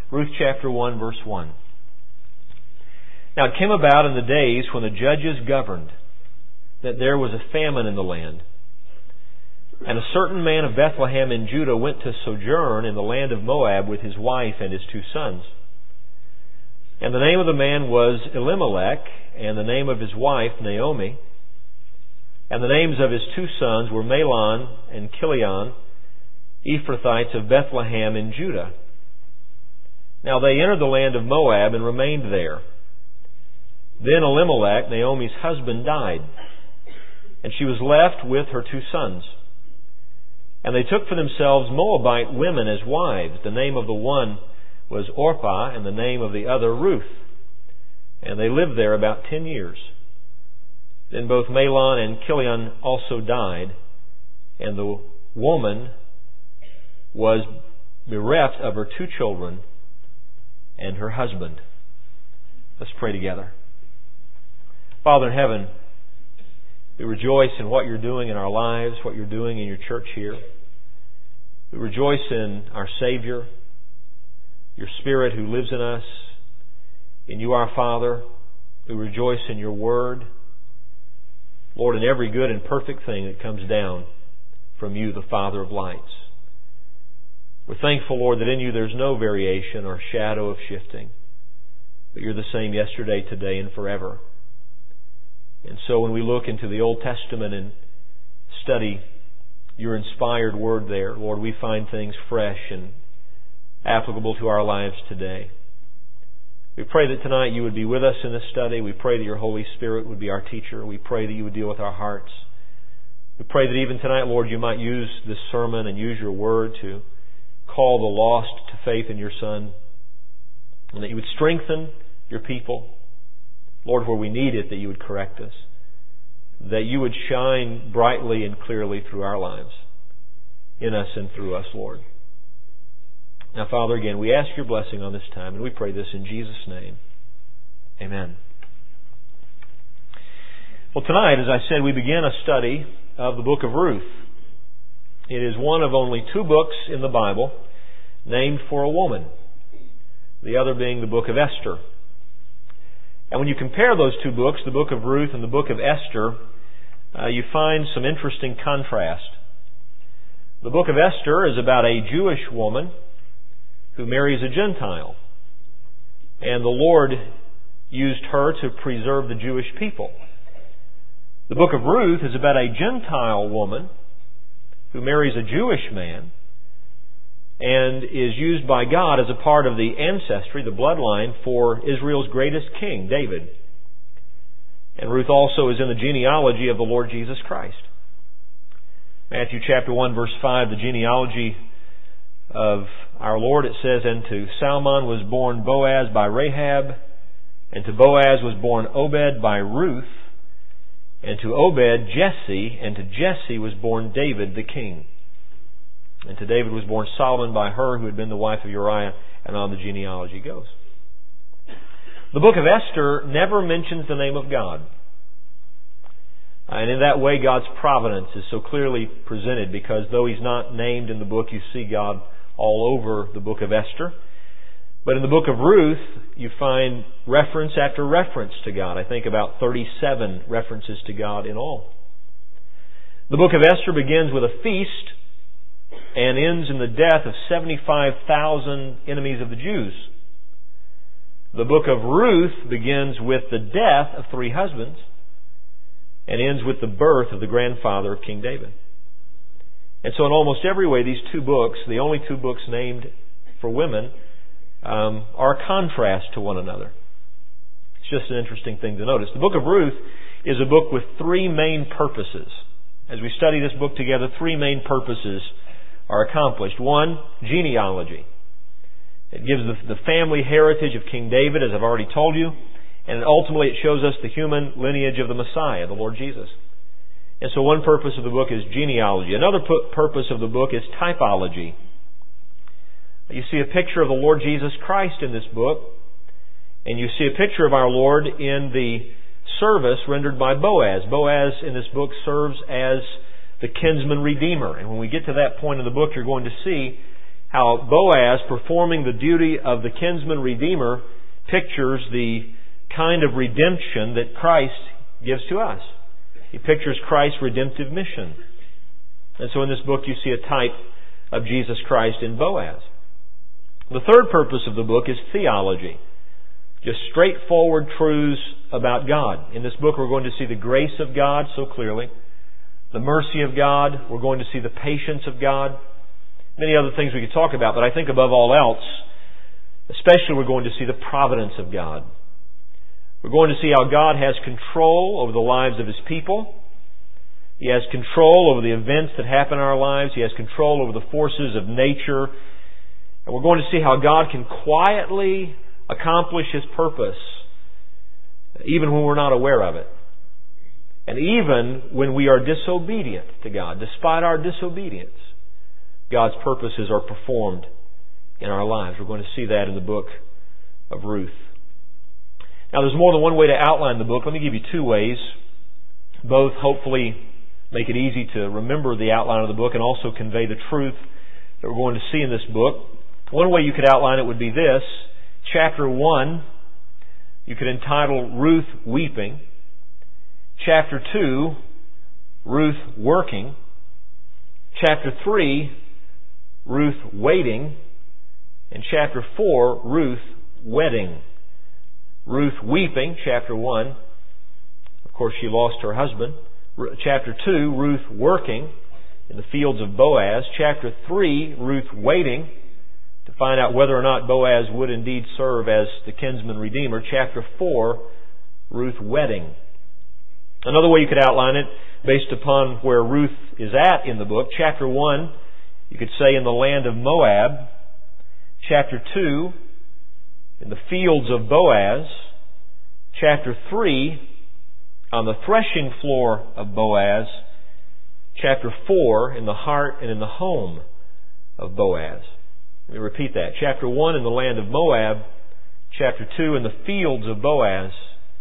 Ruth chapter 1, verse 1. Now it came about in the days when the judges governed that there was a famine in the land. And a certain man of Bethlehem in Judah went to sojourn in the land of Moab with his wife and his 2 sons. And the name of the man was Elimelech, and the name of his wife Naomi. And the names of his 2 sons were Mahlon and Chilion, Ephrathites of Bethlehem in Judah. Now they entered the land of Moab and remained there. Then Elimelech, Naomi's husband, died, and she was left with her 2 sons. And they took for themselves Moabite women as wives. The name of the one was Orpah, and the name of the other Ruth. And they lived there about 10 years. Then both Mahlon and Chilion also died, and the woman was bereft of her 2 children and her husband. Let's pray together. Father in heaven, we rejoice in what You're doing in our lives, what You're doing in Your church here. We rejoice in our Savior, Your Spirit who lives in us, in You our Father. We rejoice in Your Word. Lord, in every good and perfect thing that comes down from You, the Father of lights. We're thankful, Lord, that in You there's no variation or shadow of shifting, but You're the same yesterday, today, and forever. And so when we look into the Old Testament and study Your inspired Word there, Lord, we find things fresh and applicable to our lives today. We pray that tonight You would be with us in this study. We pray that Your Holy Spirit would be our teacher. We pray that You would deal with our hearts. We pray that even tonight, Lord, You might use this sermon and use Your Word to call the lost to faith in Your Son, and that You would strengthen Your people. Lord, where we need it, that You would correct us, that You would shine brightly and clearly through our lives, in us and through us, Lord. Now, Father, again, we ask Your blessing on this time, and we pray this in Jesus' name. Amen. Well, tonight, as I said, we begin a study of the book of Ruth. It is one of only 2 books in the Bible named for a woman, the other being the book of Esther. And when you compare those 2 books, the book of Ruth and the book of Esther, you find some interesting contrast. The book of Esther is about a Jewish woman who marries a Gentile. And the Lord used her to preserve the Jewish people. The book of Ruth is about a Gentile woman who marries a Jewish man and is used by God as a part of the ancestry, the bloodline, for Israel's greatest king, David. And Ruth also is in the genealogy of the Lord Jesus Christ. Matthew chapter 1, verse 5, the genealogy of our Lord, it says, "And to Salmon was born Boaz by Rahab, and to Boaz was born Obed by Ruth, and to Obed Jesse, and to Jesse was born David the king. And to David was born Solomon by her who had been the wife of Uriah," and on the genealogy goes. The book of Esther never mentions the name of God. And in that way, God's providence is so clearly presented, because though He's not named in the book, you see God all over the book of Esther. But in the book of Ruth, you find reference after reference to God. I think about 37 references to God in all. The book of Esther begins with a feast and ends in the death of 75,000 enemies of the Jews. The book of Ruth begins with the death of 3 husbands and ends with the birth of the grandfather of King David. And so in almost every way, these 2 books, the only 2 books named for women, are a contrast to one another. It's just an interesting thing to notice. The book of Ruth is a book with 3 main purposes. As we study this book together, 3 main purposes are accomplished. 1, genealogy. It gives the family heritage of King David, as I've already told you, and ultimately it shows us the human lineage of the Messiah, the Lord Jesus. And so one purpose of the book is genealogy. Another purpose of the book is typology. You see a picture of the Lord Jesus Christ in this book, and you see a picture of our Lord in the service rendered by Boaz. Boaz in this book serves as the kinsman redeemer. And when we get to that point in the book, you're going to see how Boaz, performing the duty of the kinsman redeemer, pictures the kind of redemption that Christ gives to us. He pictures Christ's redemptive mission. And so in this book you see a type of Jesus Christ in Boaz. The third purpose of the book is theology. Just straightforward truths about God. In this book we're going to see the grace of God so clearly, the mercy of God, we're going to see the patience of God, many other things we could talk about, but I think above all else, especially we're going to see the providence of God. We're going to see how God has control over the lives of His people. He has control over the events that happen in our lives. He has control over the forces of nature. And we're going to see how God can quietly accomplish His purpose, even when we're not aware of it. And even when we are disobedient to God, despite our disobedience, God's purposes are performed in our lives. We're going to see that in the book of Ruth. Now, there's more than one way to outline the book. Let me give you two ways. Both hopefully make it easy to remember the outline of the book and also convey the truth that we're going to see in this book. One way you could outline it would be this. Chapter 1, you could entitle Ruth Weeping. Chapter 2, Ruth Working. Chapter 3, Ruth Waiting. And chapter 4, Ruth Wedding. Ruth Weeping, chapter 1. Of course, she lost her husband. Chapter 2, Ruth Working in the fields of Boaz. Chapter 3, Ruth Waiting to find out whether or not Boaz would indeed serve as the kinsman redeemer. Chapter 4, Ruth Wedding. Another way you could outline it, based upon where Ruth is at in the book. Chapter 1, you could say in the land of Moab. Chapter 2, in the fields of Boaz. Chapter 3, on the threshing floor of Boaz. Chapter 4, in the heart and in the home of Boaz. Let me repeat that. Chapter 1, in the land of Moab. Chapter 2, in the fields of Boaz.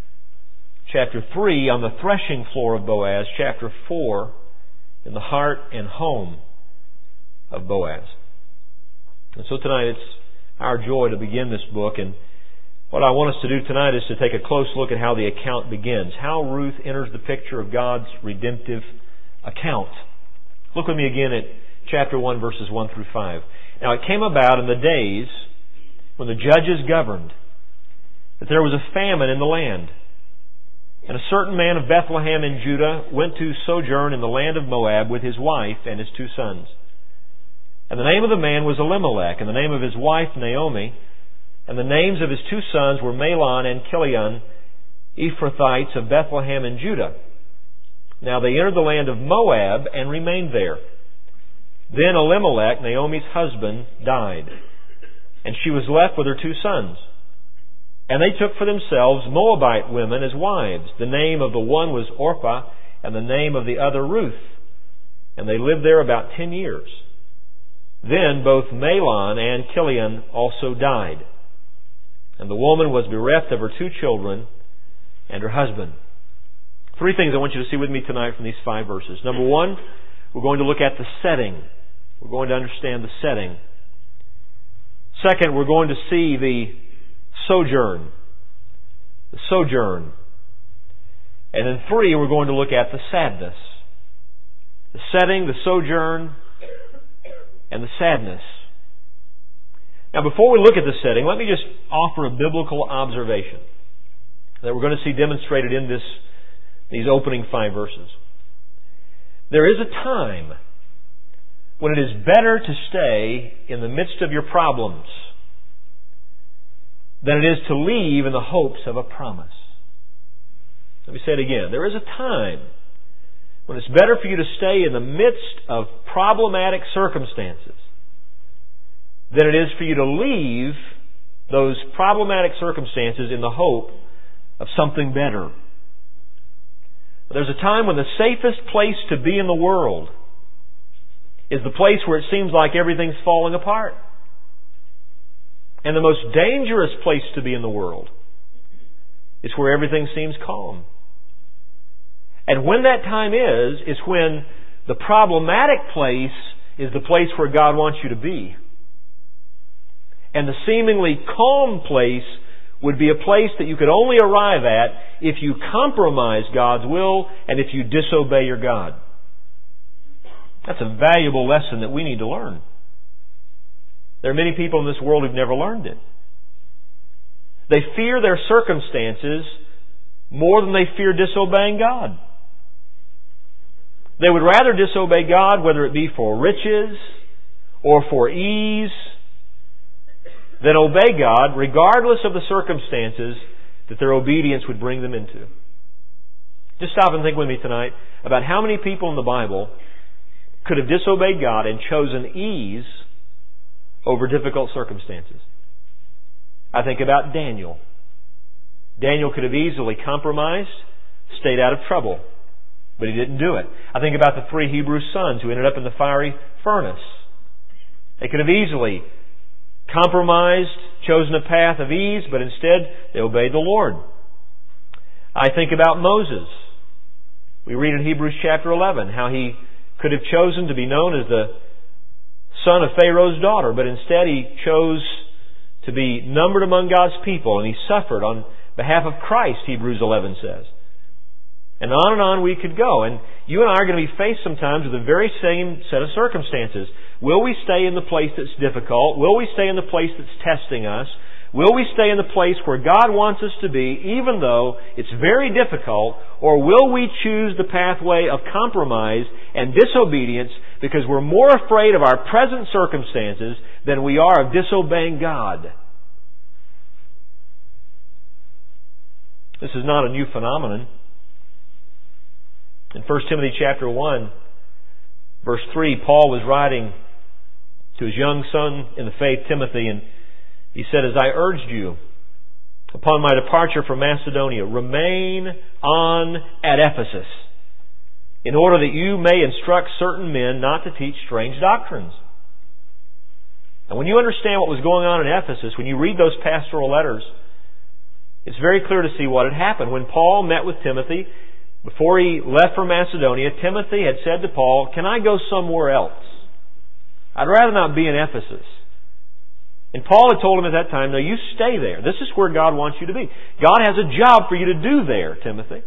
Chapter 3, on the threshing floor of Boaz. Chapter 4, in the heart and home of Boaz. And so tonight it's our joy to begin this book, and what I want us to do tonight is to take a close look at how the account begins, how Ruth enters the picture of God's redemptive account. Look with me again at chapter 1, verses 1 through 5. Now it came about in the days when the judges governed that there was a famine in the land. And a certain man of Bethlehem in Judah went to sojourn in the land of Moab with his wife and his 2 sons. And the name of the man was Elimelech, and the name of his wife Naomi, and the names of his 2 sons were Mahlon and Chilion, Ephrathites of Bethlehem in Judah. Now they entered the land of Moab and remained there. Then Elimelech, Naomi's husband, died, and she was left with her 2 sons. And they took for themselves Moabite women as wives. The name of the one was Orpah, and the name of the other Ruth. And they lived there about 10 years. Then both Mahlon and Chilion also died. And the woman was bereft of her 2 children and her husband. 3 things I want you to see with me tonight from these 5 verses. Number 1, we're going to look at the setting. We're going to understand the setting. Second, we're going to see the sojourn. The sojourn. And then 3, we're going to look at the sadness. The setting, the sojourn, and the sadness. Now, before we look at the setting, let me just offer a biblical observation that we're going to see demonstrated in these opening 5 verses. There is a time when it is better to stay in the midst of your problems than it is to leave in the hopes of a promise. Let me say it again. There is a time when it's better for you to stay in the midst of problematic circumstances than it is for you to leave those problematic circumstances in the hope of something better. There's a time when the safest place to be in the world is the place where it seems like everything's falling apart. And the most dangerous place to be in the world is where everything seems calm. And when that time is when the problematic place is the place where God wants you to be. And the seemingly calm place would be a place that you could only arrive at if you compromise God's will and if you disobey your God. That's a valuable lesson that we need to learn. There are many people in this world who've never learned it. They fear their circumstances more than they fear disobeying God. They would rather disobey God, whether it be for riches or for ease, than obey God, regardless of the circumstances that their obedience would bring them into. Just stop and think with me tonight about how many people in the Bible could have disobeyed God and chosen ease over difficult circumstances. I think about Daniel. Daniel could have easily compromised, stayed out of trouble, but he didn't do it. I think about the 3 Hebrew sons who ended up in the fiery furnace. They could have easily compromised, chosen a path of ease, but instead they obeyed the Lord. I think about Moses. We read in Hebrews chapter 11 how he could have chosen to be known as the son of Pharaoh's daughter, but instead he chose to be numbered among God's people, and he suffered on behalf of Christ, Hebrews 11 says. And on we could go. And you and I are going to be faced sometimes with the very same set of circumstances. Will we stay in the place that's difficult? Will we stay in the place that's testing us? Will we stay in the place where God wants us to be, even though it's very difficult? Or will we choose the pathway of compromise and disobedience because we're more afraid of our present circumstances than we are of disobeying God? This is not a new phenomenon. In 1 Timothy chapter 1, verse 3, Paul was writing to his young son in the faith, Timothy, and he said, "As I urged you upon my departure from Macedonia, remain on at Ephesus, in order that you may instruct certain men not to teach strange doctrines." And when you understand what was going on in Ephesus, when you read those pastoral letters, it's very clear to see what had happened. When Paul met with Timothy, before he left for Macedonia, Timothy had said to Paul, "Can I go somewhere else? I'd rather not be in Ephesus." And Paul had told him at that time, "No, you stay there. This is where God wants you to be. God has a job for you to do there, Timothy."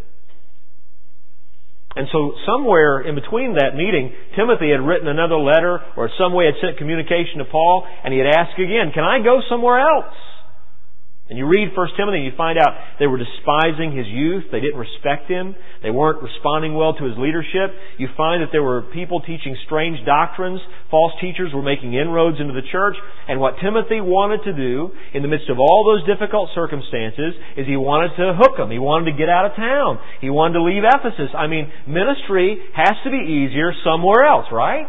And so somewhere in between that meeting, Timothy had written another letter or some way had sent communication to Paul, and he had asked again, "Can I go somewhere else?" And you read 1 Timothy and you find out they were despising his youth. They didn't respect him. They weren't responding well to his leadership. You find that there were people teaching strange doctrines. False teachers were making inroads into the church. And what Timothy wanted to do in the midst of all those difficult circumstances is he wanted to hook them. He wanted to get out of town. He wanted to leave Ephesus. I mean, ministry has to be easier somewhere else, right?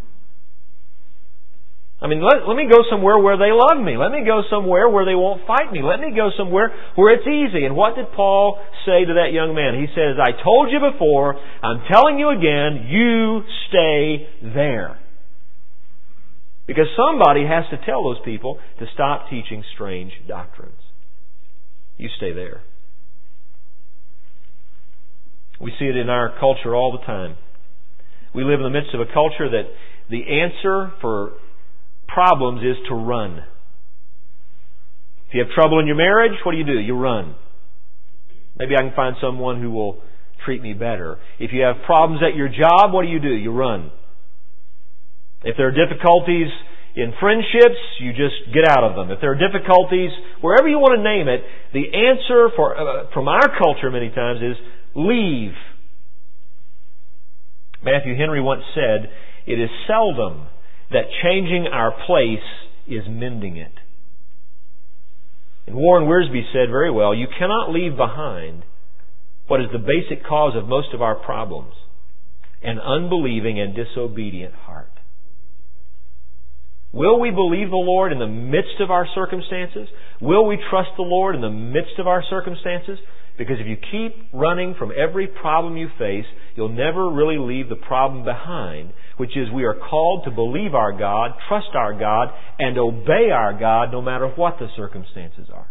I mean, let me go somewhere where they love me. Let me go somewhere where they won't fight me. Let me go somewhere where it's easy. And what did Paul say to that young man? He says, "I told you before, I'm telling you again, you stay there." Because somebody has to tell those people to stop teaching strange doctrines. You stay there. We see it in our culture all the time. We live in the midst of a culture that the answer for problems is to run. If you have trouble in your marriage, what do? You run. Maybe I can find someone who will treat me better. If you have problems at your job, what do? You run. If there are difficulties in friendships, you just get out of them. If there are difficulties, wherever you want to name it, the answer from our culture many times is leave. Matthew Henry once said, "It is seldom that changing our place is mending it." And Warren Wiersbe said very well, "You cannot leave behind what is the basic cause of most of our problems, an unbelieving and disobedient heart." Will we believe the Lord in the midst of our circumstances? Will we trust the Lord in the midst of our circumstances? Because if you keep running from every problem you face, you'll never really leave the problem behind, which is we are called to believe our God, trust our God, and obey our God no matter what the circumstances are.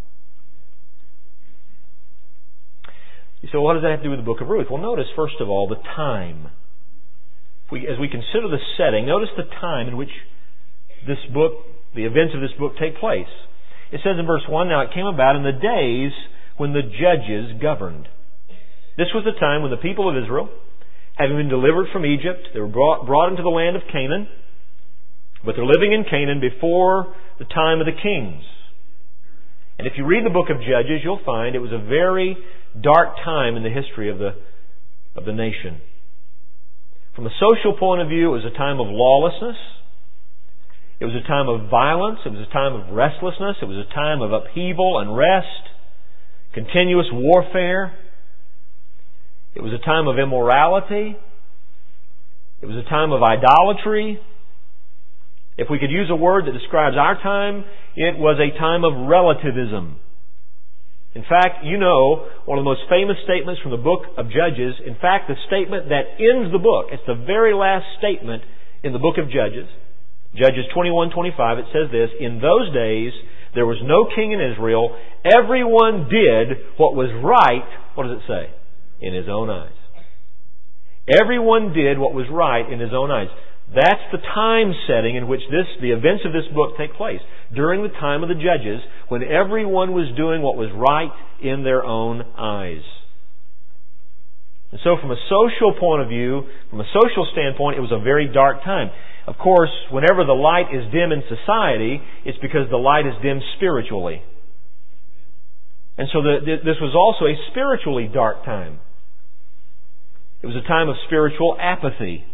You say, what does that have to do with the book of Ruth? Well, notice, first of all, the time. As we consider the setting, notice the time in which this book the events of this book take place. It says in verse 1, "Now it came about in the days when the judges governed." This was the time when the people of Israel, having been delivered from Egypt, they were brought into the land of Canaan, but they're living in Canaan before the time of the kings. And if you read the book of Judges, you'll find it was a very dark time in the history of the nation. From a social point of view, it was a time of lawlessness. It was a time of violence. It was a time of restlessness. It was a time of upheaval, unrest, continuous warfare. It was a time of immorality. It was a time of idolatry. If we could use a word that describes our time, it was a time of relativism. In fact, you know, one of the most famous statements from the book of Judges, in fact, the statement that ends the book, it's the very last statement in the book of Judges, Judges 21:25, it says this, "In those days there was no king in Israel. Everyone did what was right," what does it say? "In his own eyes." Everyone did what was right in his own eyes. That's the time setting in which the events of this book take place. During the time of the Judges, when everyone was doing what was right in their own eyes. And so from a social point of view, from a social standpoint, it was a very dark time. Of course, whenever the light is dim in society, it's because the light is dim spiritually. And so this was also a spiritually dark time. It was a time of spiritual apathy.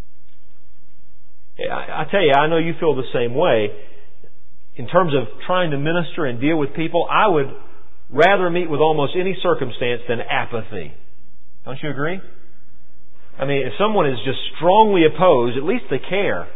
I tell you, I know you feel the same way. In terms of trying to minister and deal with people, I would rather meet with almost any circumstance than apathy. Don't you agree? I mean, if someone is just strongly opposed, at least they care.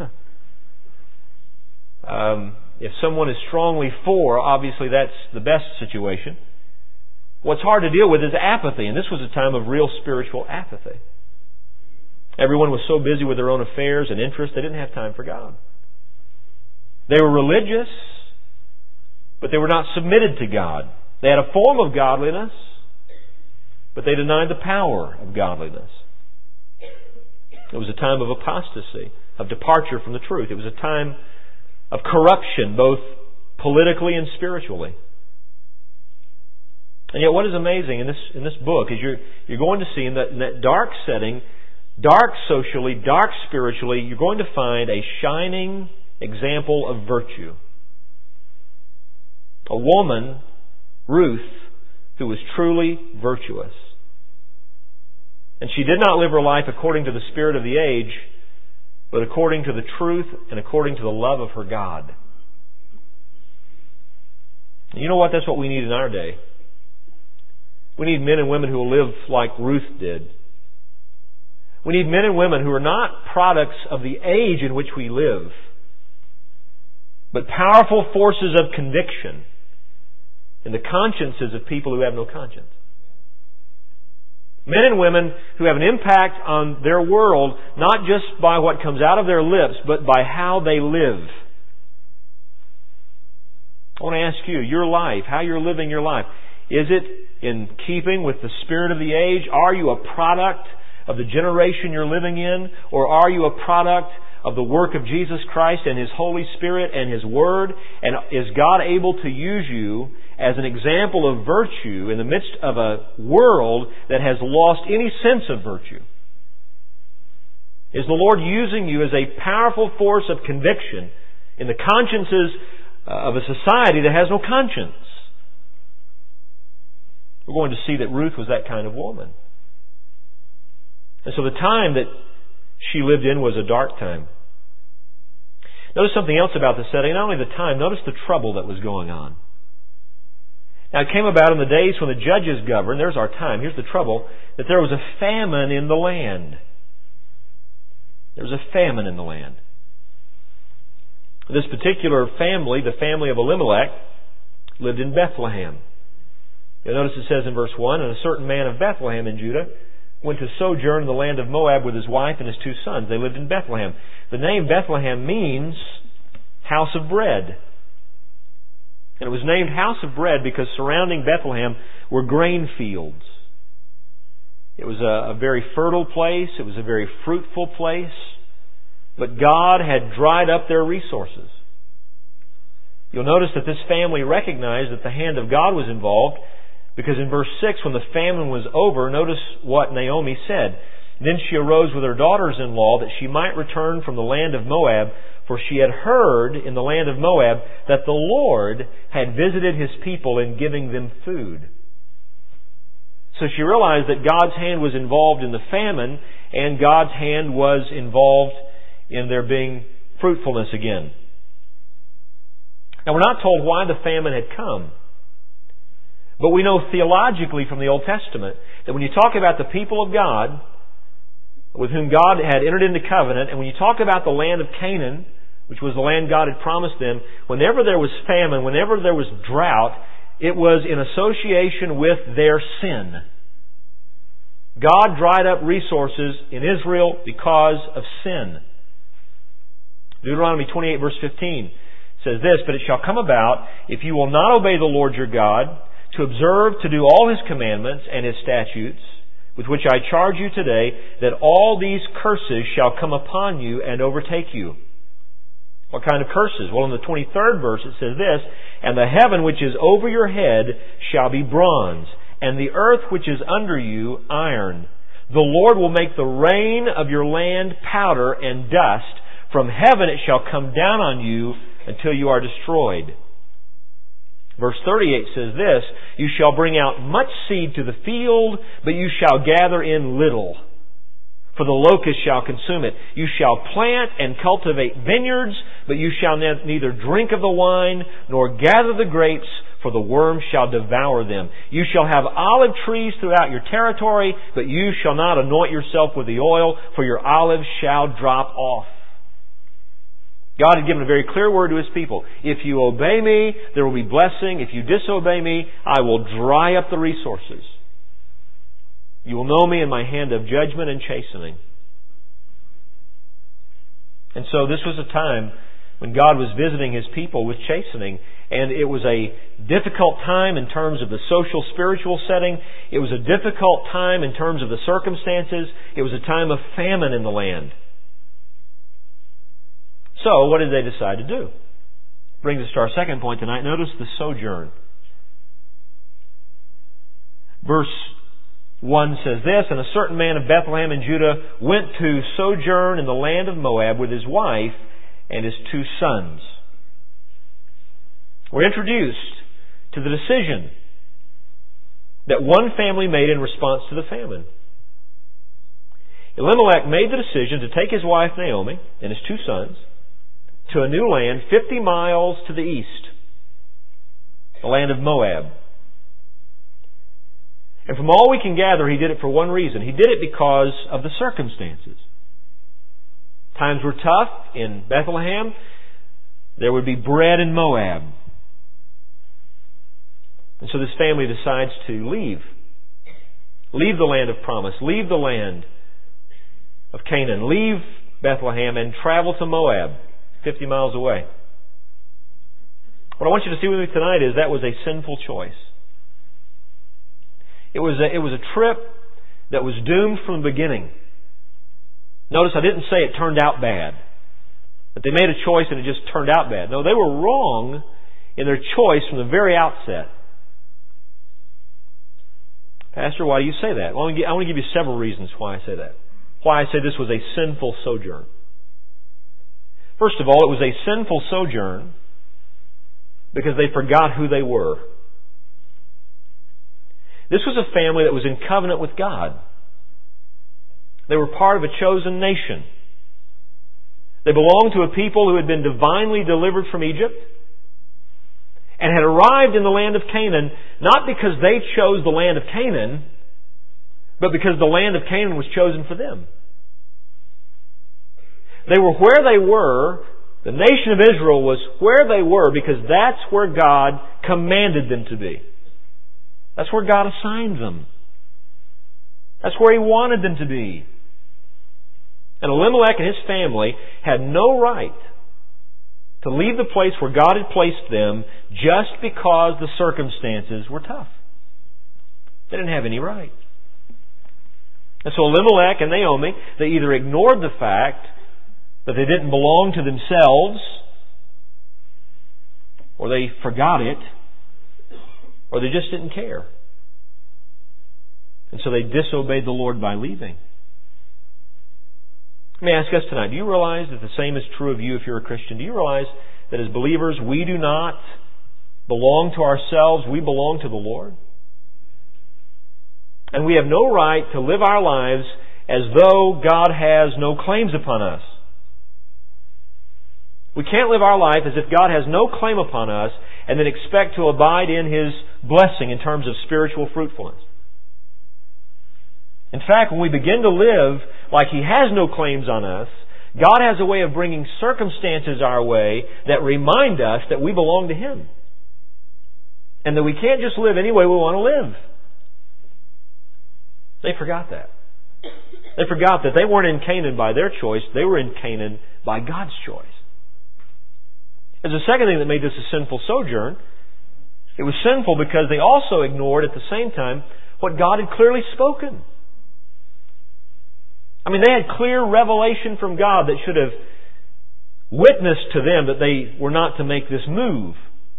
If someone is strongly for, obviously that's the best situation. What's hard to deal with is apathy, and this was a time of real spiritual apathy. Everyone was so busy with their own affairs and interests, they didn't have time for God. They were religious, but they were not submitted to God. They had a form of godliness, but they denied the power of godliness. It was a time of apostasy, of departure from the truth. It was a time of corruption, both politically and spiritually. And yet what is amazing in this book is you're going to see in that dark setting, dark socially, dark spiritually, you're going to find a shining example of virtue. A woman, Ruth, who was truly virtuous. And she did not live her life according to the spirit of the age, but according to the truth and according to the love of her God. And you know what? That's what we need in our day. We need men and women who will live like Ruth did. We need men and women who are not products of the age in which we live, but powerful forces of conviction in the consciences of people who have no conscience. Men and women who have an impact on their world, not just by what comes out of their lips, but by how they live. I want to ask you, your life, how you're living your life, is it in keeping with the spirit of the age? Are you a product of the generation you're living in? Or are you a product of the work of Jesus Christ and His Holy Spirit and His Word? And is God able to use you as an example of virtue in the midst of a world that has lost any sense of virtue? Is the Lord using you as a powerful force of conviction in the consciences of a society that has no conscience? We're going to see that Ruth was that kind of woman. And so the time that she lived in was a dark time. Notice something else about the setting. Not only the time, notice the trouble that was going on. Now it came about in the days when the judges governed. There's our time. Here's the trouble. That there was a famine in the land. There was a famine in the land. This particular family, the family of Elimelech, lived in Bethlehem. You'll notice it says in verse 1, "And a certain man of Bethlehem in Judah went to sojourn in the land of Moab with his wife and his 2 sons. They lived in Bethlehem." The name Bethlehem means house of bread. And it was named house of bread because surrounding Bethlehem were grain fields. It was a very fertile place. It was a very fruitful place. But God had dried up their resources. You'll notice that this family recognized that the hand of God was involved, because in verse 6, when the famine was over, notice what Naomi said. Then she arose with her daughters-in-law that she might return from the land of Moab, for she had heard in the land of Moab that the Lord had visited His people in giving them food. So she realized that God's hand was involved in the famine, and God's hand was involved in there being fruitfulness again. Now, we're not told why the famine had come. But we know theologically from the Old Testament that when you talk about the people of God, with whom God had entered into covenant, and when you talk about the land of Canaan, which was the land God had promised them, whenever there was famine, whenever there was drought, it was in association with their sin. God dried up resources in Israel because of sin. Deuteronomy 28 verse 15 says this, "But it shall come about, if you will not obey the Lord your God, to observe to do all His commandments and His statutes, with which I charge you today, that all these curses shall come upon you and overtake you." What kind of curses? Well, in the 23rd verse it says this, "And the heaven which is over your head shall be bronze, and the earth which is under you iron. The Lord will make the rain of your land powder and dust. From heaven it shall come down on you until you are destroyed." Verse 38 says this, "You shall bring out much seed to the field, but you shall gather in little, for the locust shall consume it. You shall plant and cultivate vineyards, but you shall neither drink of the wine, nor gather the grapes, for the worm shall devour them. You shall have olive trees throughout your territory, but you shall not anoint yourself with the oil, for your olives shall drop off." God had given a very clear word to His people. If you obey me, there will be blessing. If you disobey me, I will dry up the resources. You will know me in my hand of judgment and chastening. And so this was a time when God was visiting His people with chastening. And it was a difficult time in terms of the social, spiritual setting. It was a difficult time in terms of the circumstances. It was a time of famine in the land. So, what did they decide to do? Brings us to our second point tonight. Notice the sojourn. Verse 1 says this, "And a certain man of Bethlehem in Judah went to sojourn in the land of Moab with his wife and his 2 sons." We're introduced to the decision that one family made in response to the famine. Elimelech made the decision to take his wife Naomi and his 2 sons to a new land 50 miles to the east, the land of Moab. And from all we can gather, he did it for one reason. He did it because of the circumstances. Times were tough in Bethlehem. There would be bread in Moab. And so this family decides to leave. Leave the land of promise. Leave the land of Canaan. Leave Bethlehem and travel to Moab, 50 miles away. What I want you to see with me tonight is that was a sinful choice. It was a trip that was doomed from the beginning. Notice I didn't say it turned out bad. That they made a choice and it just turned out bad. No, they were wrong in their choice from the very outset. Pastor, why do you say that? Well, I want to give you several reasons why I say that. Why I say this was a sinful sojourn. First of all, it was a sinful sojourn because they forgot who they were. This was a family that was in covenant with God. They were part of a chosen nation. They belonged to a people who had been divinely delivered from Egypt and had arrived in the land of Canaan not because they chose the land of Canaan, but because the land of Canaan was chosen for them. They were where they were. The nation of Israel was where they were because that's where God commanded them to be. That's where God assigned them. That's where He wanted them to be. And Elimelech and his family had no right to leave the place where God had placed them just because the circumstances were tough. They didn't have any right. And so Elimelech and Naomi, they either ignored the fact that they didn't belong to themselves, or they forgot it, or they just didn't care. And so they disobeyed the Lord by leaving. Let me ask us tonight, do you realize that the same is true of you if you're a Christian? Do you realize that as believers, we do not belong to ourselves, we belong to the Lord? And we have no right to live our lives as though God has no claims upon us. We can't live our life as if God has no claim upon us and then expect to abide in His blessing in terms of spiritual fruitfulness. In fact, when we begin to live like He has no claims on us, God has a way of bringing circumstances our way that remind us that we belong to Him. And that we can't just live any way we want to live. They forgot that. They forgot that they weren't in Canaan by their choice, they were in Canaan by God's choice. There's a second thing that made this a sinful sojourn. It was sinful because they also ignored at the same time what God had clearly spoken. I mean, they had clear revelation from God that should have witnessed to them that they were not to make this move.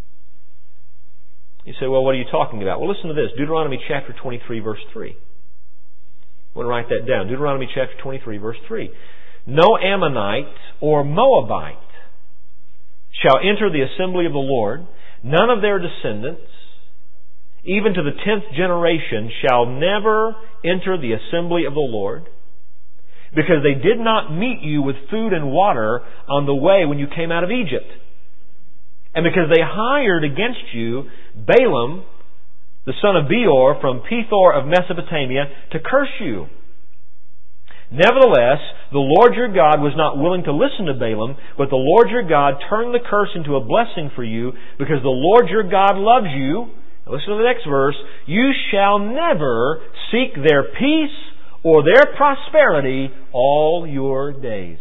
You say, well, what are you talking about? Well, listen to this. Deuteronomy chapter 23, verse 3. I want to write that down. Deuteronomy chapter 23, verse 3. No Ammonite or Moabite shall enter the assembly of the Lord. None of their descendants, even to the 10th generation, shall never enter the assembly of the Lord, because they did not meet you with food and water on the way when you came out of Egypt. And because they hired against you Balaam, the son of Beor, from Pethor of Mesopotamia, to curse you. Nevertheless, the Lord your God was not willing to listen to Balaam, but the Lord your God turned the curse into a blessing for you, because the Lord your God loves you. Now listen to the next verse. You shall never seek their peace or their prosperity all your days.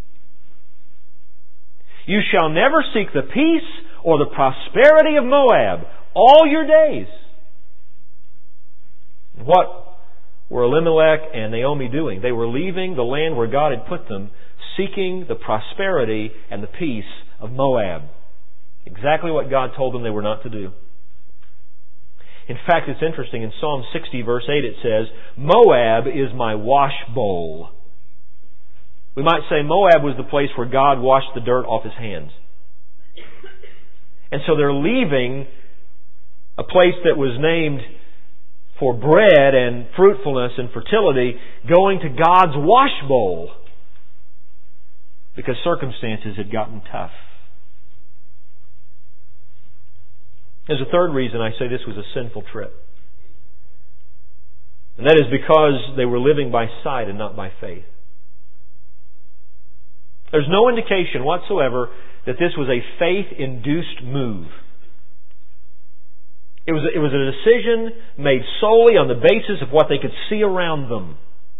You shall never seek the peace or the prosperity of Moab all your days. What were Elimelech and Naomi doing? They were leaving the land where God had put them, seeking the prosperity and the peace of Moab. Exactly what God told them they were not to do. In fact, it's interesting. In Psalm 60, verse 8, it says, Moab is my wash bowl. We might say Moab was the place where God washed the dirt off His hands. And so they're leaving a place that was named for bread and fruitfulness and fertility, going to God's wash bowl because circumstances had gotten tough. There's a third reason I say this was a sinful trip. And that is because they were living by sight and not by faith. There's no indication whatsoever that this was a faith-induced move. It was a decision made solely on the basis of what they could see around them.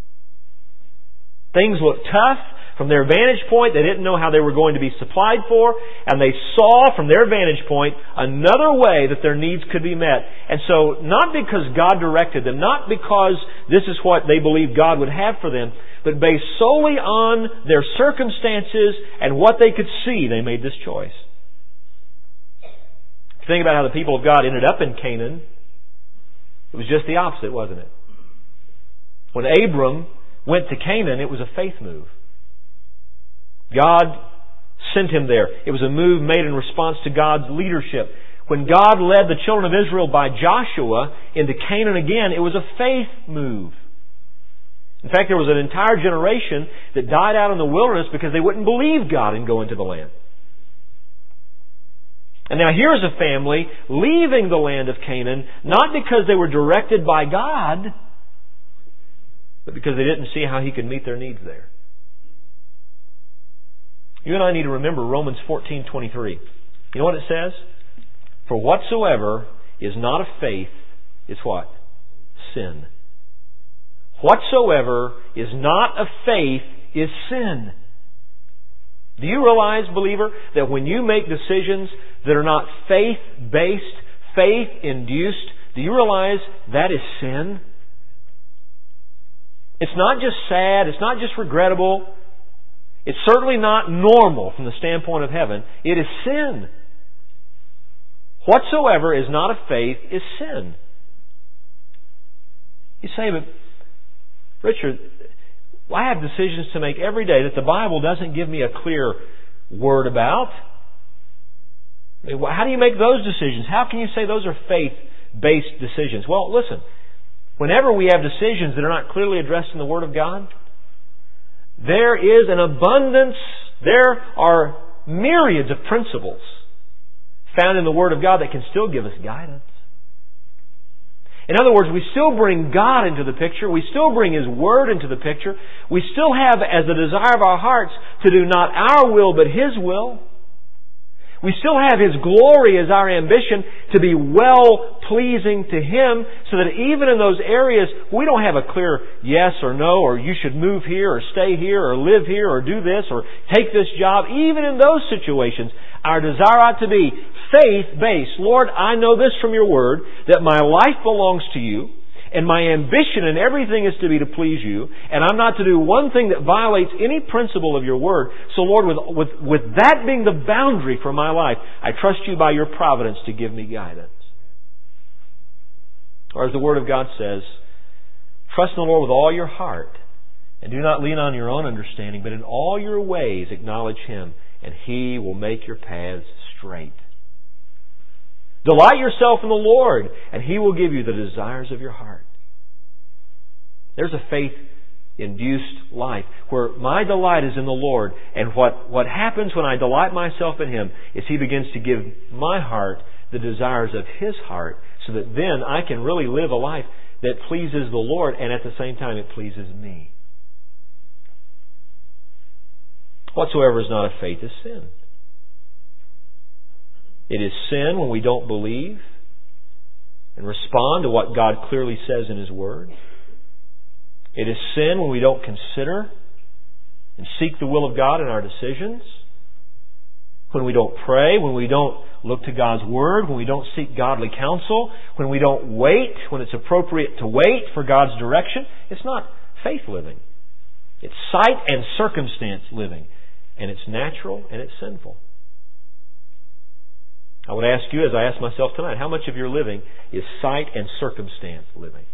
Things looked tough. From their vantage point, they didn't know how they were going to be supplied for, and they saw from their vantage point another way that their needs could be met. And so, not because God directed them, not because this is what they believed God would have for them, but based solely on their circumstances and what they could see, they made this choice. If you think about how the people of God ended up in Canaan, it was just the opposite, wasn't it? When Abram went to Canaan, it was a faith move. God sent him there. It was a move made in response to God's leadership. When God led the children of Israel by Joshua into Canaan again, it was a faith move. In fact, there was an entire generation that died out in the wilderness because they wouldn't believe God and go into the land. And now here's a family leaving the land of Canaan, not because they were directed by God, but because they didn't see how He could meet their needs there. You and I need to remember Romans 14:23. You know what it says? For whatsoever is not of faith is what? Sin. Whatsoever is not of faith is sin. Do you realize, believer, that when you make decisions that are not faith-based, faith-induced, do you realize that is sin? It's not just sad, it's not just regrettable, it's certainly not normal from the standpoint of heaven. It is sin. Whatsoever is not of faith is sin. You say, but Richard, I have decisions to make every day that the Bible doesn't give me a clear word about. How do you make those decisions? How can you say those are faith-based decisions? Well, listen. Whenever we have decisions that are not clearly addressed in the Word of God, there is an abundance, there are myriads of principles found in the Word of God that can still give us guidance. In other words, we still bring God into the picture. We still bring His Word into the picture. We still have as the desire of our hearts to do not our will but His will. We still have His glory as our ambition to be well-pleasing to Him, so that even in those areas we don't have a clear yes or no, or you should move here or stay here or live here or do this or take this job. Even in those situations, our desire ought to be faith-based. Lord, I know this from Your Word, that my life belongs to You, and my ambition and everything is to be to please You, and I'm not to do one thing that violates any principle of Your Word. So Lord, with that being the boundary for my life, I trust You by Your providence to give me guidance. Or as the Word of God says, trust in the Lord with all your heart, and do not lean on your own understanding, but in all your ways acknowledge Him, and He will make your paths straight. Delight yourself in the Lord, and He will give you the desires of your heart. There's a faith-induced life where my delight is in the Lord, and what happens when I delight myself in Him is He begins to give my heart the desires of His heart, so that then I can really live a life that pleases the Lord, and at the same time it pleases me. Whatsoever is not of faith is sin. It is sin when we don't believe and respond to what God clearly says in His Word. It is sin when we don't consider and seek the will of God in our decisions. When we don't pray, when we don't look to God's Word, when we don't seek godly counsel, when we don't wait, when it's appropriate to wait for God's direction. It's not faith living. It's sight and circumstance living. And it's natural and it's sinful. I would ask you, as I ask myself tonight, how much of your living is sight and circumstance living?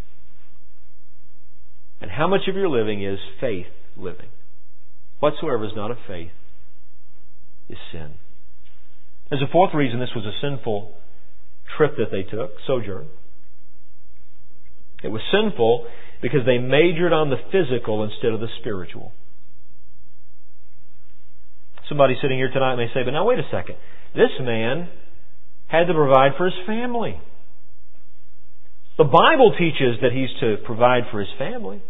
And how much of your living is faith living? Whatsoever is not of faith is sin. There's a fourth reason this was a sinful trip that they took, sojourn. It was sinful because they majored on the physical instead of the spiritual. Somebody sitting here tonight may say, but now wait a second. This man had to provide for his family. The Bible teaches that he's to provide for his family.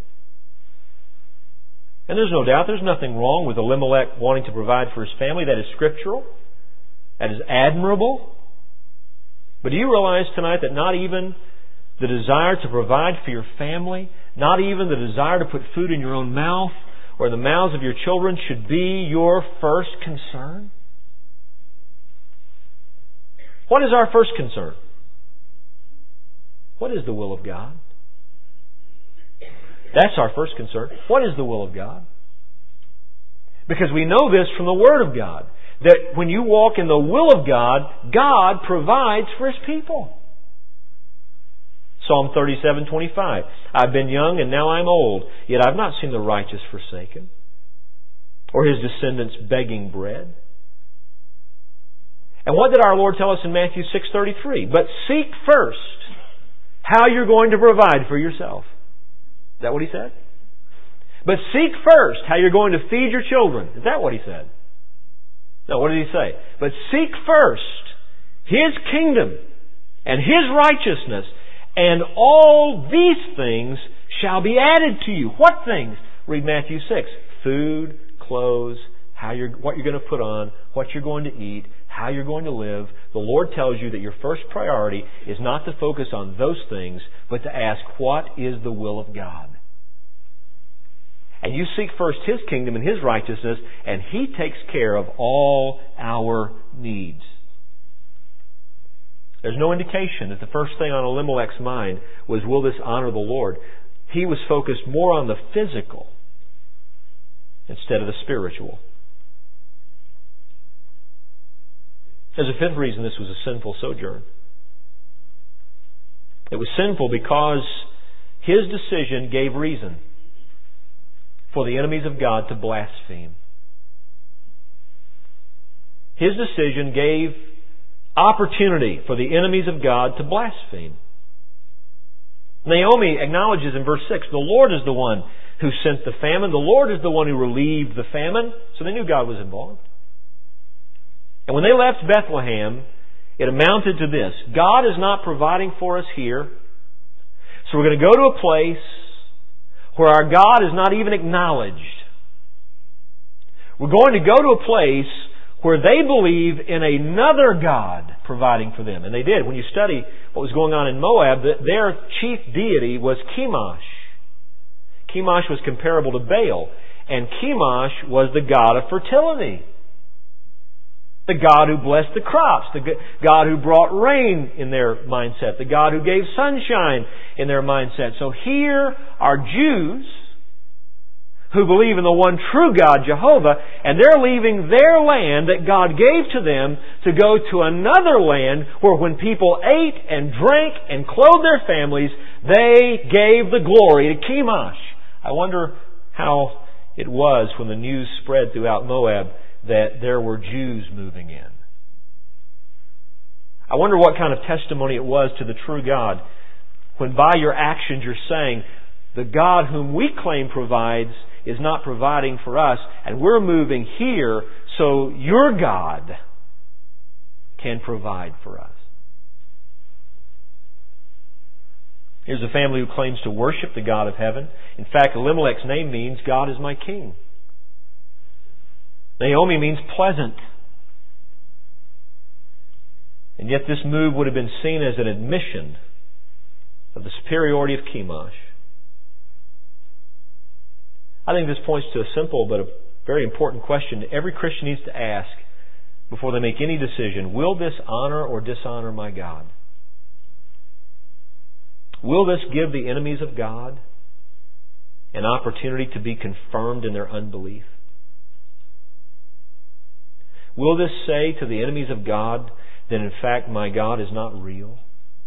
And there's no doubt, there's nothing wrong with Elimelech wanting to provide for his family. That is scriptural. That is admirable. But do you realize tonight that not even the desire to provide for your family, not even the desire to put food in your own mouth or the mouths of your children should be your first concern? What is our first concern? What is the will of God? That's our first concern. What is the will of God? Because we know this from the Word of God, that when you walk in the will of God, God provides for His people. Psalm 37:25. I've been young and now I'm old, yet I've not seen the righteous forsaken, or his descendants begging bread. And what did our Lord tell us in Matthew 6:33? But seek first how you're going to provide for yourself. Is that what He said? But seek first how you're going to feed your children. Is that what He said? No, what did He say? But seek first His kingdom and His righteousness, and all these things shall be added to you. What things? Read Matthew 6. Food, clothes, what you're going to put on, what you're going to eat, how you're going to live. The Lord tells you that your first priority is not to focus on those things, but to ask, what is the will of God? And you seek first His kingdom and His righteousness, and He takes care of all our needs. There's no indication that the first thing on Elimelech's mind was, will this honor the Lord? He was focused more on the physical instead of the spiritual. There's a fifth reason this was a sinful sojourn. It was sinful because his decision gave reason for the enemies of God to blaspheme. His decision gave opportunity for the enemies of God to blaspheme. Naomi acknowledges in verse 6, the Lord is the one who sent the famine. The Lord is the one who relieved the famine. So they knew God was involved. And when they left Bethlehem, it amounted to this. God is not providing for us here. So we're going to go to a place where our God is not even acknowledged. We're going to go to a place where they believe in another God providing for them. And they did. When you study what was going on in Moab, their chief deity was Chemosh. Chemosh was comparable to Baal. And Chemosh was the god of fertility. The God who blessed the crops. The God who brought rain in their mindset. The God who gave sunshine in their mindset. So here are Jews who believe in the one true God, Jehovah, and they're leaving their land that God gave to them to go to another land where when people ate and drank and clothed their families, they gave the glory to Chemosh. I wonder how it was when the news spread throughout Moab that there were Jews moving in. I wonder what kind of testimony it was to the true God when by your actions you're saying, the God whom we claim provides is not providing for us, and we're moving here so your God can provide for us. Here's a family who claims to worship the God of heaven. In fact, Elimelech's name means God is my king. Naomi means pleasant. And yet this move would have been seen as an admission of the superiority of Chemosh. I think this points to a simple but a very important question that every Christian needs to ask before they make any decision. Will this honor or dishonor my God? Will this give the enemies of God an opportunity to be confirmed in their unbelief? Will this say to the enemies of God that in fact my God is not real?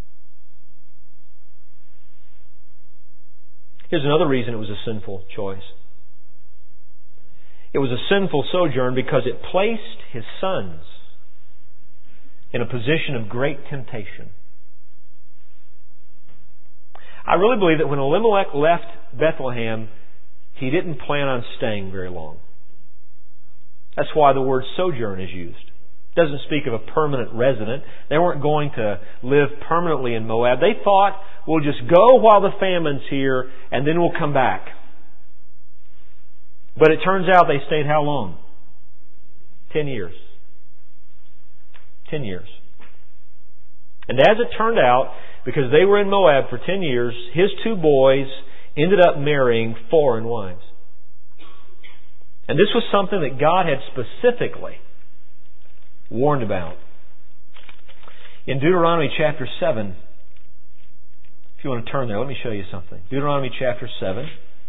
Here's another reason it was a sinful choice. It was a sinful sojourn because it placed his sons in a position of great temptation. I really believe that when Elimelech left Bethlehem, he didn't plan on staying very long. That's why the word sojourn is used. It doesn't speak of a permanent resident. They weren't going to live permanently in Moab. They thought, we'll just go while the famine's here and then we'll come back. But it turns out they stayed how long? 10 years. 10 years. And as it turned out, because they were in Moab for 10 years, his two boys ended up marrying foreign wives. And this was something that God had specifically warned about. In Deuteronomy chapter 7, if you want to turn there, let me show you something. Deuteronomy chapter 7.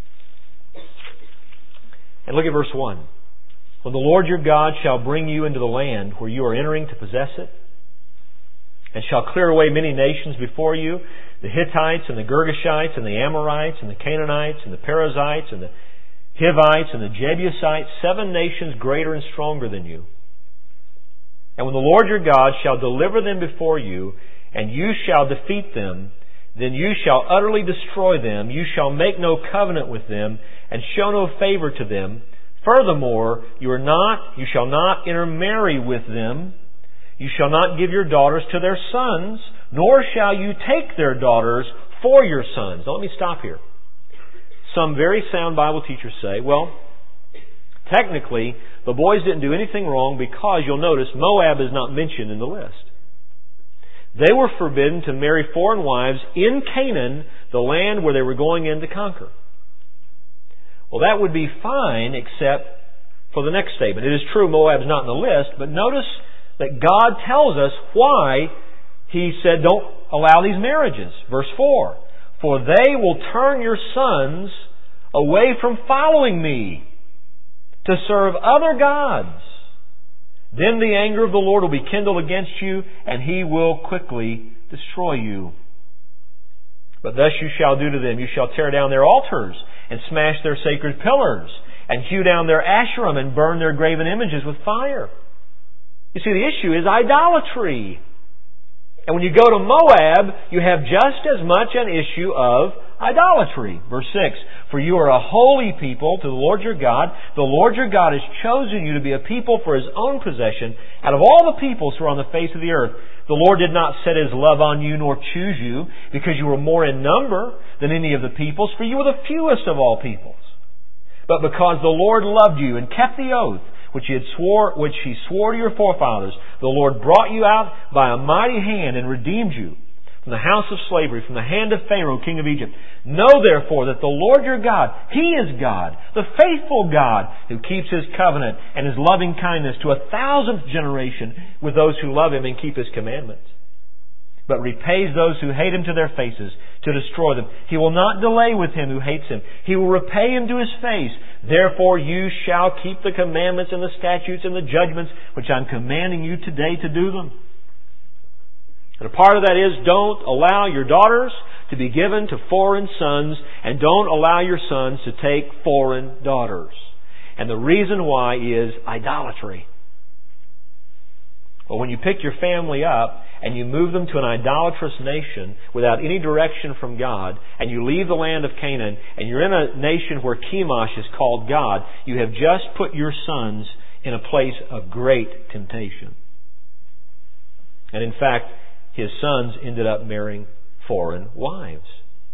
And look at verse 1. When the Lord your God shall bring you into the land where you are entering to possess it, and shall clear away many nations before you, the Hittites and the Girgashites and the Amorites and the Canaanites and the Perizzites and the Hivites and the Jebusites, 7 nations greater and stronger than you. And when the Lord your God shall deliver them before you, and you shall defeat them, then you shall utterly destroy them. You shall make no covenant with them, and show no favor to them. Furthermore, you shall not intermarry with them. You shall not give your daughters to their sons, nor shall you take their daughters for your sons. Now let me stop here. Some very sound Bible teachers say, well, technically, the boys didn't do anything wrong because you'll notice Moab is not mentioned in the list. They were forbidden to marry foreign wives in Canaan, the land where they were going in to conquer. Well, that would be fine except for the next statement. It is true Moab's not in the list, but notice that God tells us why He said don't allow these marriages. Verse 4, for they will turn your sons away from following me to serve other gods. Then the anger of the Lord will be kindled against you, and He will quickly destroy you. But thus you shall do to them. You shall tear down their altars, and smash their sacred pillars, and hew down their Asherim, and burn their graven images with fire. You see, the issue is idolatry. And when you go to Moab, you have just as much an issue of idolatry. Verse 6, for you are a holy people to the Lord your God. The Lord your God has chosen you to be a people for His own possession out of all the peoples who are on the face of the earth. The Lord did not set His love on you nor choose you because you were more in number than any of the peoples, for you were the fewest of all peoples. But because the Lord loved you and kept the oath which He swore to your forefathers, the Lord brought you out by a mighty hand and redeemed you from the house of slavery, from the hand of Pharaoh, king of Egypt. Know therefore that the Lord your God, He is God, the faithful God, who keeps His covenant and His loving kindness to 1,000th generation with those who love Him and keep His commandments, but repays those who hate Him to their faces to destroy them. He will not delay with him who hates Him. He will repay him to his face. Therefore you shall keep the commandments and the statutes and the judgments which I'm commanding you today to do them. And a part of that is, don't allow your daughters to be given to foreign sons, and don't allow your sons to take foreign daughters. And the reason why is idolatry. Well, when you pick your family up and you move them to an idolatrous nation without any direction from God, and you leave the land of Canaan, and you're in a nation where Chemosh is called God, you have just put your sons in a place of great temptation. And in fact, his sons ended up marrying foreign wives.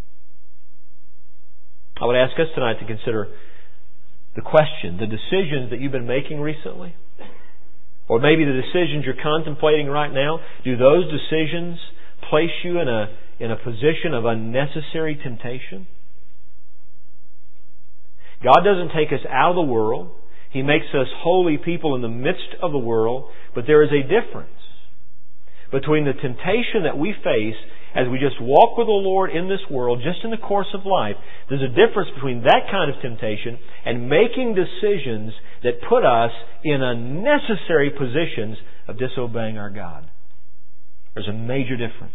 I would ask us tonight to consider the question, the decisions that you've been making recently, or maybe the decisions you're contemplating right now, do those decisions place you in a position of unnecessary temptation? God doesn't take us out of the world. He makes us holy people in the midst of the world, but there is a difference between the temptation that we face as we just walk with the Lord in this world, just in the course of life. There's a difference between that kind of temptation and making decisions that put us in unnecessary positions of disobeying our God. There's a major difference.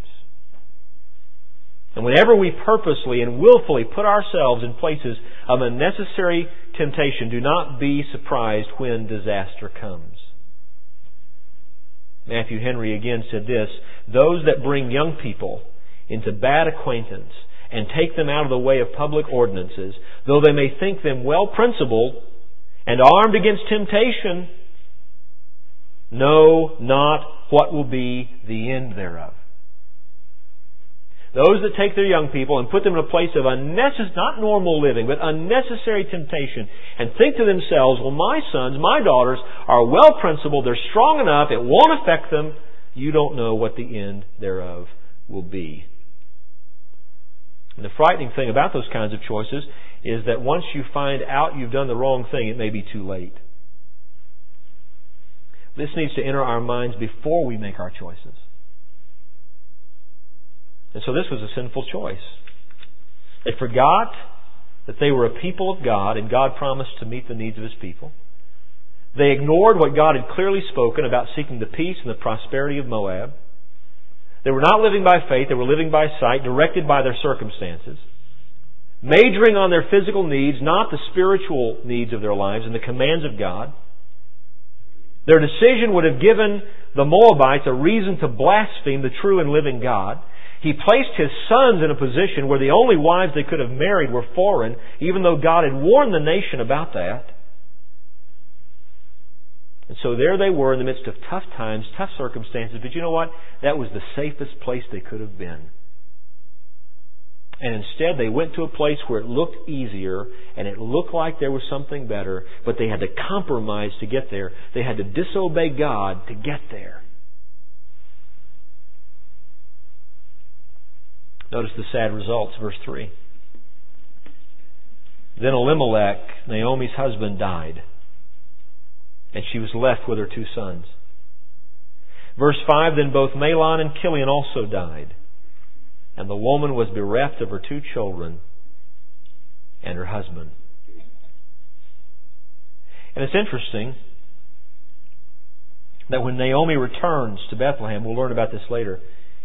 And whenever we purposely and willfully put ourselves in places of unnecessary temptation, do not be surprised when disaster comes. Matthew Henry again said this, those that bring young people into bad acquaintance and take them out of the way of public ordinances, though they may think them well principled and armed against temptation, know not what will be the end thereof. Those that take their young people and put them in a place of not normal living, but unnecessary temptation, and think to themselves, well, my sons, my daughters are well principled, they're strong enough, it won't affect them, you don't know what the end thereof will be. And the frightening thing about those kinds of choices is that once you find out you've done the wrong thing, it may be too late. This needs to enter our minds before we make our choices. And so this was a sinful choice. They forgot that they were a people of God and God promised to meet the needs of His people. They ignored what God had clearly spoken about seeking the peace and the prosperity of Moab. They were not living by faith, they were living by sight, directed by their circumstances, majoring on their physical needs, not the spiritual needs of their lives and the commands of God. Their decision would have given the Moabites a reason to blaspheme the true and living God. He placed his sons in a position where the only wives they could have married were foreign, even though God had warned the nation about that. And so there they were in the midst of tough times, tough circumstances. But you know what? That was the safest place they could have been. And instead they went to a place where it looked easier and it looked like there was something better, but they had to compromise to get there. They had to disobey God to get there. Notice the sad results, verse 3. Then Elimelech, Naomi's husband, died, and she was left with her 2 sons. Verse 5, then both Mahlon and Chilion also died, and the woman was bereft of her 2 children and her husband. And it's interesting, that when Naomi returns to Bethlehem, we'll learn about this later,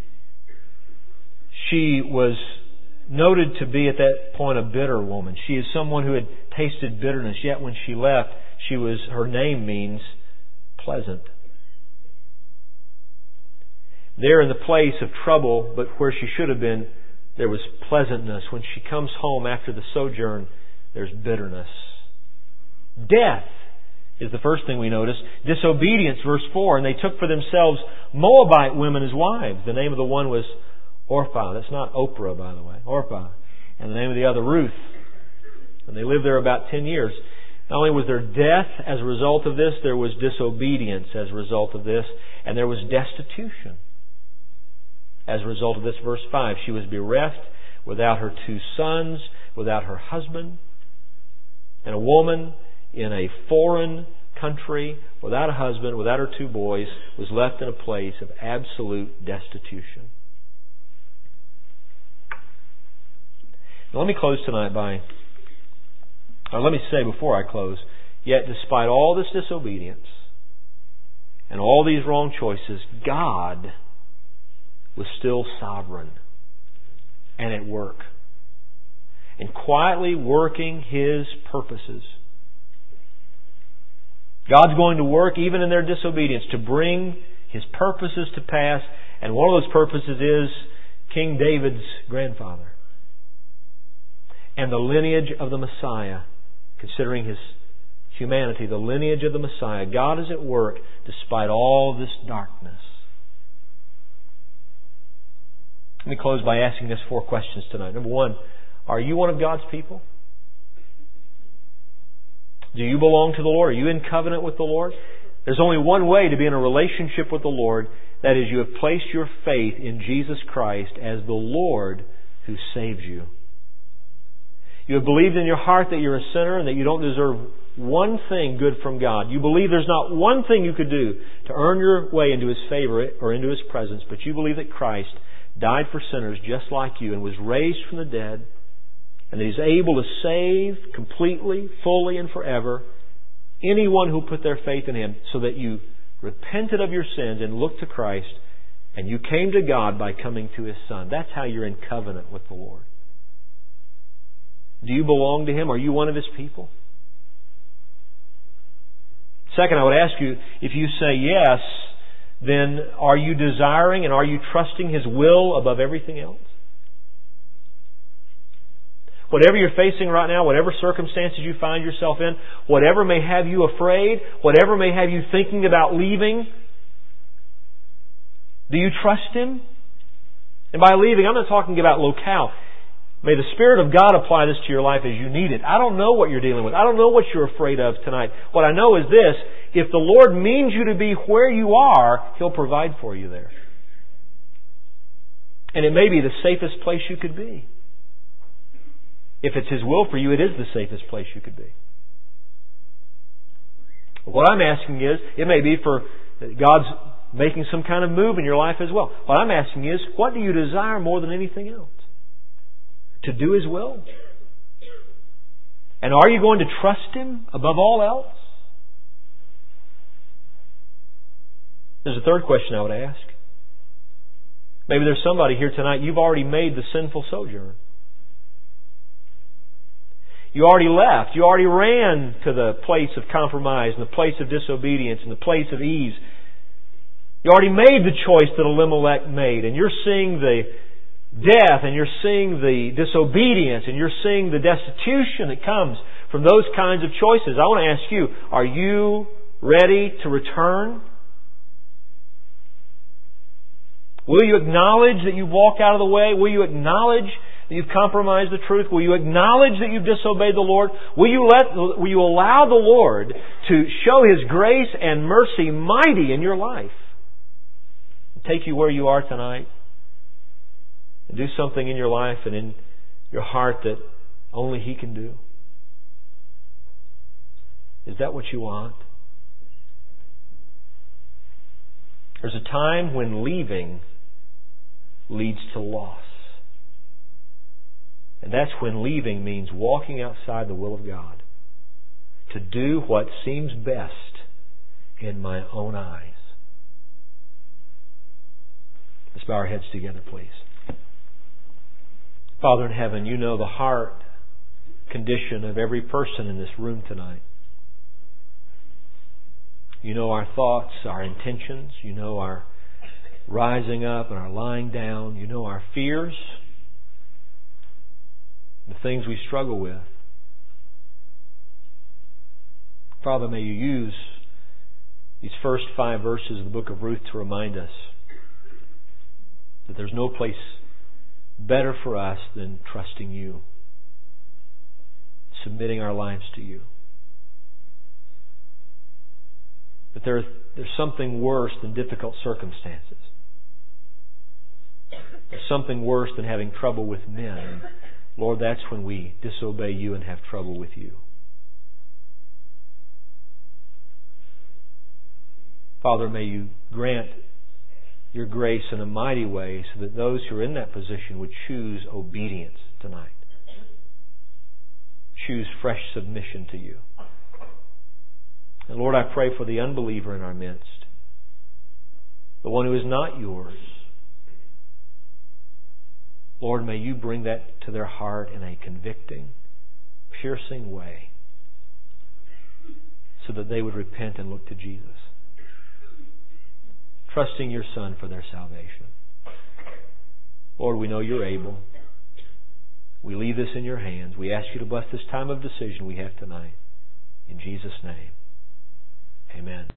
she was noted to be at that point a bitter woman. She is someone who had tasted bitterness, yet when she left, her name means pleasant. There in the place of trouble, but where she should have been, there was pleasantness. When she comes home after the sojourn, there's bitterness. Death is the first thing we notice. Disobedience, verse 4, and they took for themselves Moabite women as wives. The name of the one was Orpah. That's not Oprah, by the way. Orpah. And the name of the other, Ruth. And they lived there about 10 years. Not only was there death as a result of this, there was disobedience as a result of this, and there was destitution as a result of this. Verse 5, she was bereft without her 2 sons, without her husband, and a woman in a foreign country, without a husband, without her 2 boys, was left in a place of absolute destitution. Now let me close tonight let me say before I close, yet despite all this disobedience and all these wrong choices, God was still sovereign and at work and quietly working His purposes. God's going to work even in their disobedience to bring His purposes to pass, and one of those purposes is King David's grandfather and the lineage of the Messiah. Considering His humanity, the lineage of the Messiah, God is at work despite all this darkness. Let me close by asking us 4 questions tonight. Number 1, are you one of God's people? Do you belong to the Lord? Are you in covenant with the Lord? There's only one way to be in a relationship with the Lord. That is, you have placed your faith in Jesus Christ as the Lord who saves you. You have believed in your heart that you're a sinner and that you don't deserve one thing good from God. You believe there's not one thing you could do to earn your way into His favor or into His presence, but you believe that Christ died for sinners just like you and was raised from the dead, and that He's able to save completely, fully, and forever anyone who put their faith in Him, so that you repented of your sins and looked to Christ, and you came to God by coming to His Son. That's how you're in covenant with the Lord. Do you belong to Him? Are you one of His people? Second, I would ask you, if you say yes, then are you desiring and are you trusting His will above everything else? Whatever you're facing right now, whatever circumstances you find yourself in, whatever may have you afraid, whatever may have you thinking about leaving, do you trust Him? And by leaving, I'm not talking about locale. May the Spirit of God apply this to your life as you need it. I don't know what you're dealing with. I don't know what you're afraid of tonight. What I know is this: if the Lord means you to be where you are, He'll provide for you there. And it may be the safest place you could be. If it's His will for you, it is the safest place you could be. What I'm asking is, it may be for God's making some kind of move in your life as well. What I'm asking is, what do you desire more than anything else? To do His will? And are you going to trust Him above all else? There's a third question I would ask. Maybe there's somebody here tonight, you've already made the sinful sojourn. You already left. You already ran to the place of compromise and the place of disobedience and the place of ease. You already made the choice that Elimelech made, and you're seeing the death, and you're seeing the disobedience, and you're seeing the destitution that comes from those kinds of choices. I want to ask you, are you ready to return? Will you acknowledge that you've walked out of the way? Will you acknowledge that you've compromised the truth? Will you acknowledge that you've disobeyed the Lord? Will you allow the Lord to show His grace and mercy mighty in your life? Take you where you are tonight and do something in your life and in your heart that only He can do? Is that what you want? There's a time when leaving leads to loss. And that's when leaving means walking outside the will of God to do what seems best in my own eyes. Let's bow our heads together, please. Father in heaven, You know the heart condition of every person in this room tonight. You know our thoughts, our intentions. You know our rising up and our lying down. You know our fears, the things we struggle with. Father, may You use these first 5 verses of the book of Ruth to remind us that there's no place better for us than trusting You, submitting our lives to You. But there's something worse than difficult circumstances. There's something worse than having trouble with men. And Lord, that's when we disobey You and have trouble with You. Father, may You grant Your grace in a mighty way so that those who are in that position would choose obedience tonight. Choose fresh submission to You. And Lord, I pray for the unbeliever in our midst, the one who is not Yours. Lord, may You bring that to their heart in a convicting, piercing way so that they would repent and look to Jesus, trusting Your Son for their salvation. Lord, we know You're able. We leave this in Your hands. We ask You to bless this time of decision we have tonight. In Jesus' name, amen.